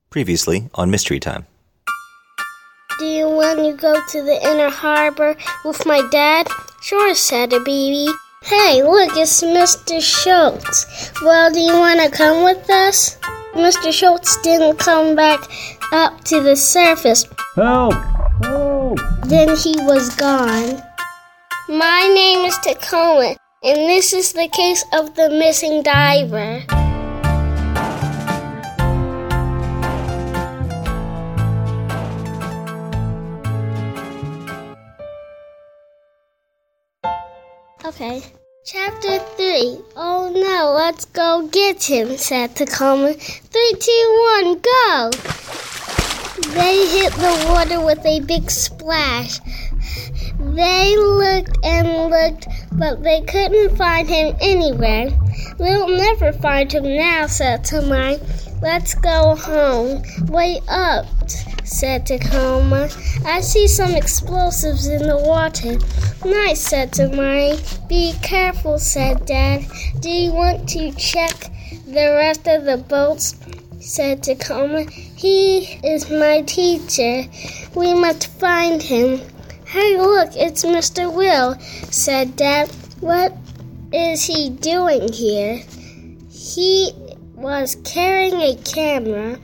Previously on Mystery Time. Do you want to go to the inner harbor with my dad? Sure, said the baby. Hey, look, it's Mr. Schultz. Well, do you want to come with us? Mr. Schultz didn't come back up to the surface. Help! Help! Then he was gone. My name is Tacoma, and this is the case of the missing diver. Okay. Chapter 3. Oh no, let's go get him, said Tacoma. 3, 2, 1, go! They hit the water with a big splash. They looked and looked, but they couldn't find him anywhere. We'll never find him now, said Tamai. Let's go home. Wait up, said Tacoma. I see some explosives in the water. Nice, said Tamai. Be careful, said Dad. Do you want to check the rest of the boats? Said Tacoma. He is my teacher. We must find him. Hey, look, it's Mr. Will, said Dad. What is he doing here? He was carrying a camera.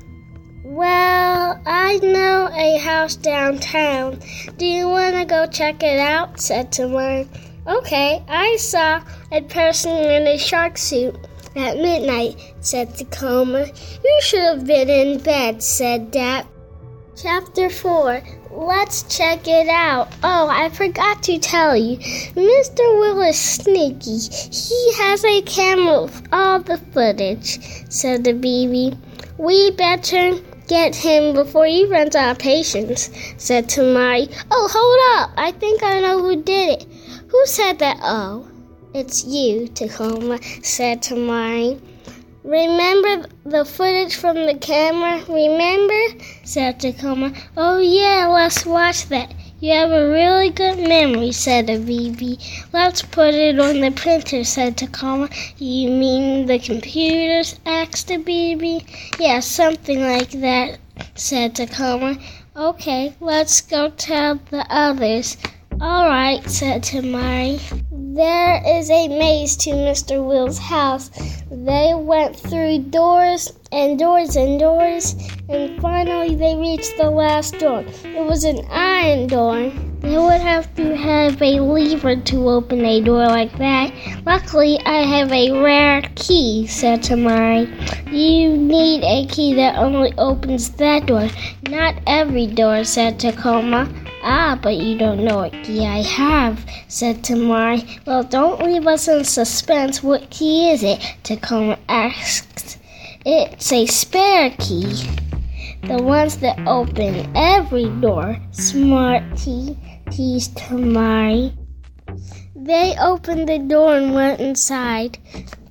Well, I know a house downtown. Do you want to go check it out? Said Tamai. Okay, I saw a person in a shark suit at midnight, said Tacoma. You should have been in bed, said Dad. Chapter 4. Let's check it out. Oh, I forgot to tell you. Mr. Will is sneaky. He has a camera with all the footage, said the baby. We better get him before he runs out of patience, said Tamai. Oh, hold up. I think I know who did it. Who said that? Oh, it's you, Tacoma, said Tamai. Remember the footage from the camera? Remember? Said Tacoma. Oh yeah, let's watch that. You have a really good memory, said the baby. Let's put it on the printer, said Tacoma. You mean the computers? Asked the baby. Yeah, something like that, said Tacoma. Okay, let's go tell the others. All right, said Tamai. There is a maze to Mr. Will's house. They went through doors and doors and doors, and finally they reached the last door. It was an iron door. They would have to have a lever to open a door like that. Luckily, I have a rare key, said Tamai. You need a key that only opens that door, not every door, said Tacoma. Ah, but you don't know what key I have, said Tamai. Well, don't leave us in suspense. What key is it? Tacoma asked. It's a spare key. The ones that open every door. Smart key, teased Tamai. They opened the door and went inside.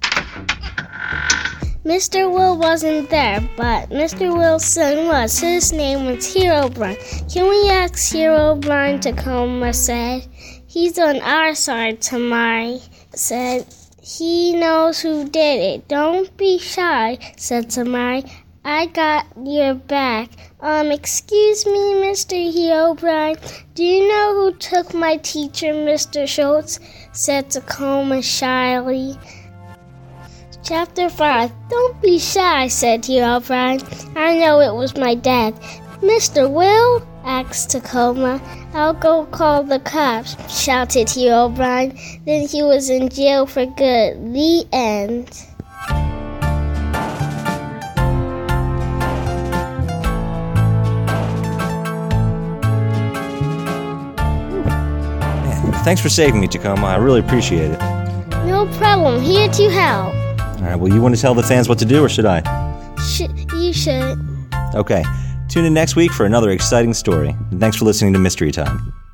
Mr. Will wasn't there, but Mr. Will's son was. His name was Herobrine. Can we ask Herobrine, Tacoma said. He's on our side, Tamai said. He knows who did it. Don't be shy, said Tamai. I got your back. Excuse me, Mr. Herobrine. Do you know who took my teacher, Mr. Schultz? Said Tacoma shyly. Chapter 5. Don't be shy, said Herobrine. I know it was my dad. Mr. Will? Asked Tacoma. I'll go call the cops, shouted Herobrine. Then he was in jail for good. The end. Thanks for saving me, Tacoma. I really appreciate it. No problem. Here to help. All right, well, you want to tell the fans what to do, or should I? You should. Okay. Tune in next week for another exciting story. And thanks for listening to Mystery Time.